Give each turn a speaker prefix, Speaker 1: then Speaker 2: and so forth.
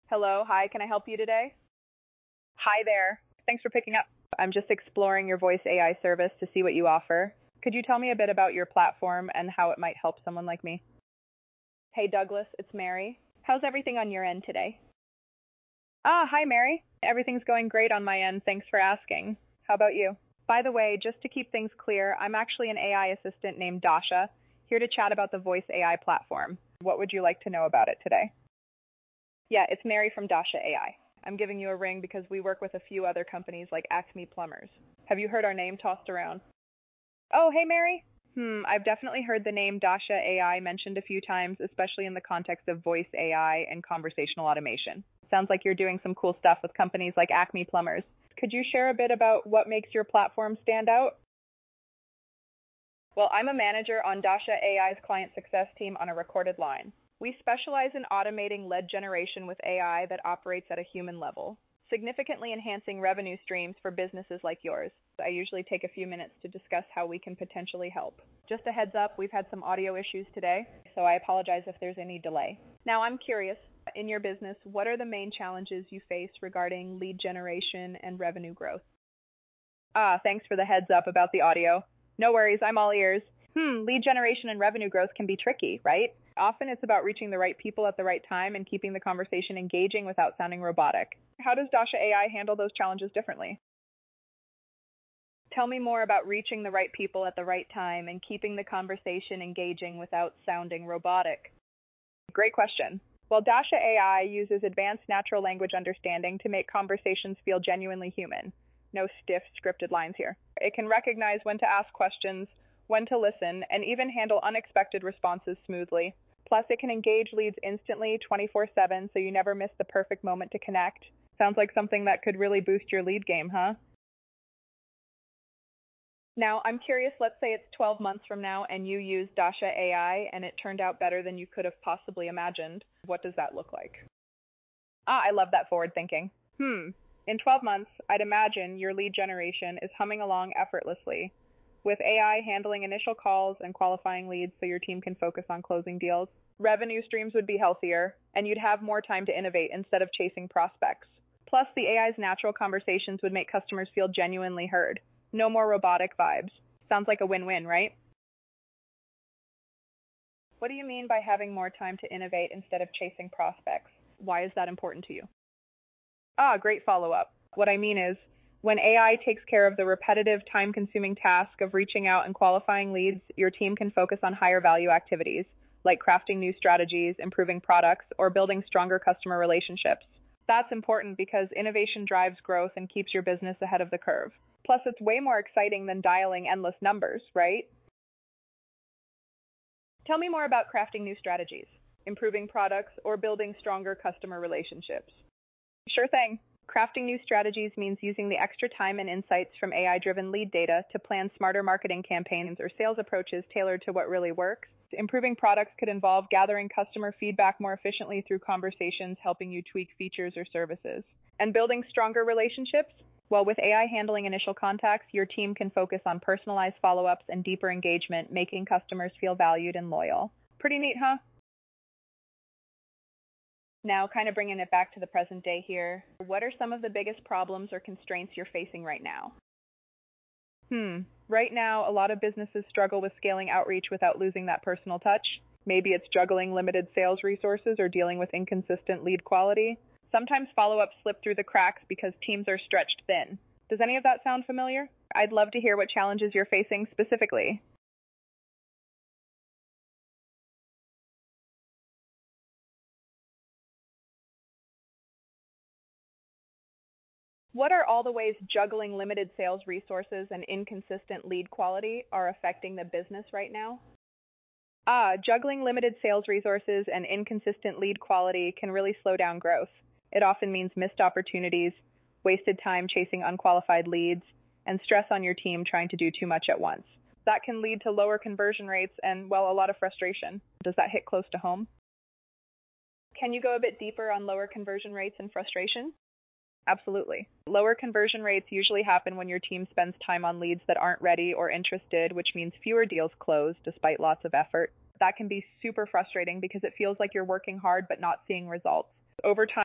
Speaker 1: Hello, hi, can I help you today? Hi there. Thanks for picking up. I'm just exploring your voice AI service to see what you offer. Could you tell me a bit about your platform and how it might help someone like me? Hey, Douglas, it's Mary. How's everything on your end today? Hi, Mary. Everything's going great on my end. Thanks for asking. How about you? By the way, just to keep things clear, I'm actually an AI assistant named Dasha, here to chat about the voice AI platform. What would you like to know about it today? Yeah, it's Mary from Dasha AI. I'm giving you a ring because we work with a few other companies like Acme Plumbers. Have you heard our name tossed around? Oh, hey, Mary. I've definitely heard the name Dasha AI mentioned a few times, especially in the context of voice AI and conversational automation. Sounds like you're doing some cool stuff with companies like Acme Plumbers. Could you share a bit about what makes your platform stand out? Well, I'm a manager on Dasha AI's client success team on a recorded line. We specialize in automating lead generation with AI that operates at a human level, significantly enhancing revenue streams for businesses like yours. I usually take a few minutes to discuss how we can potentially help. Just a heads up, we've had some audio issues today, so I apologize if there's any delay. Now, I'm curious, in your business, what are the main challenges you face regarding lead generation and revenue growth? Thanks for the heads up about the audio. No worries, I'm all ears. Lead generation and revenue growth can be tricky, right? Often it's about reaching the right people at the right time and keeping the conversation engaging without sounding robotic. How does Dasha AI handle those challenges differently? Tell me more about reaching the right people at the right time and keeping the conversation engaging without sounding robotic. Great question. Well, Dasha AI uses advanced natural language understanding to make conversations feel genuinely human. No stiff, scripted lines here. It can recognize when to ask questions, when to listen, and even handle unexpected responses smoothly. Plus, it can engage leads instantly, 24/7, so you never miss the perfect moment to connect. Sounds like something that could really boost your lead game, huh? Now, I'm curious, let's say it's 12 months from now and you use Dasha AI and it turned out better than you could have possibly imagined. What does that look like? I love that forward thinking. In 12 months, I'd imagine your lead generation is humming along effortlessly, with AI handling initial calls and qualifying leads so your team can focus on closing deals. Revenue streams would be healthier, and you'd have more time to innovate instead of chasing prospects. Plus, the AI's natural conversations would make customers feel genuinely heard. No more robotic vibes. Sounds like a win-win, right? What do you mean by having more time to innovate instead of chasing prospects? Why is that important to you? Great follow-up. What I mean is, when AI takes care of the repetitive, time-consuming task of reaching out and qualifying leads, your team can focus on higher value activities, like crafting new strategies, improving products, or building stronger customer relationships. That's important because innovation drives growth and keeps your business ahead of the curve. Plus, it's way more exciting than dialing endless numbers, right? Tell me more about crafting new strategies, improving products, or building stronger customer relationships. Sure thing. Crafting new strategies means using the extra time and insights from AI-driven lead data to plan smarter marketing campaigns or sales approaches tailored to what really works. Improving products could involve gathering customer feedback more efficiently through conversations, helping you tweak features or services. And building stronger relationships? Well, with AI handling initial contacts, your team can focus on personalized follow-ups and deeper engagement, making customers feel valued and loyal. Pretty neat, huh? Now, kind of bringing it back to the present day here, what are some of the biggest problems or constraints you're facing right now? Right now, a lot of businesses struggle with scaling outreach without losing that personal touch. Maybe it's juggling limited sales resources or dealing with inconsistent lead quality. Sometimes follow-ups slip through the cracks because teams are stretched thin. Does any of that sound familiar? I'd love to hear what challenges you're facing specifically. What are all the ways juggling limited sales resources and inconsistent lead quality are affecting the business right now? Juggling limited sales resources and inconsistent lead quality can really slow down growth. It often means missed opportunities, wasted time chasing unqualified leads, and stress on your team trying to do too much at once. That can lead to lower conversion rates and, well, a lot of frustration. Does that hit close to home? Can you go a bit deeper on lower conversion rates and frustration? Absolutely. Lower conversion rates usually happen when your team spends time on leads that aren't ready or interested, which means fewer deals close despite lots of effort. That can be super frustrating because it feels like you're working hard but not seeing results. Over time,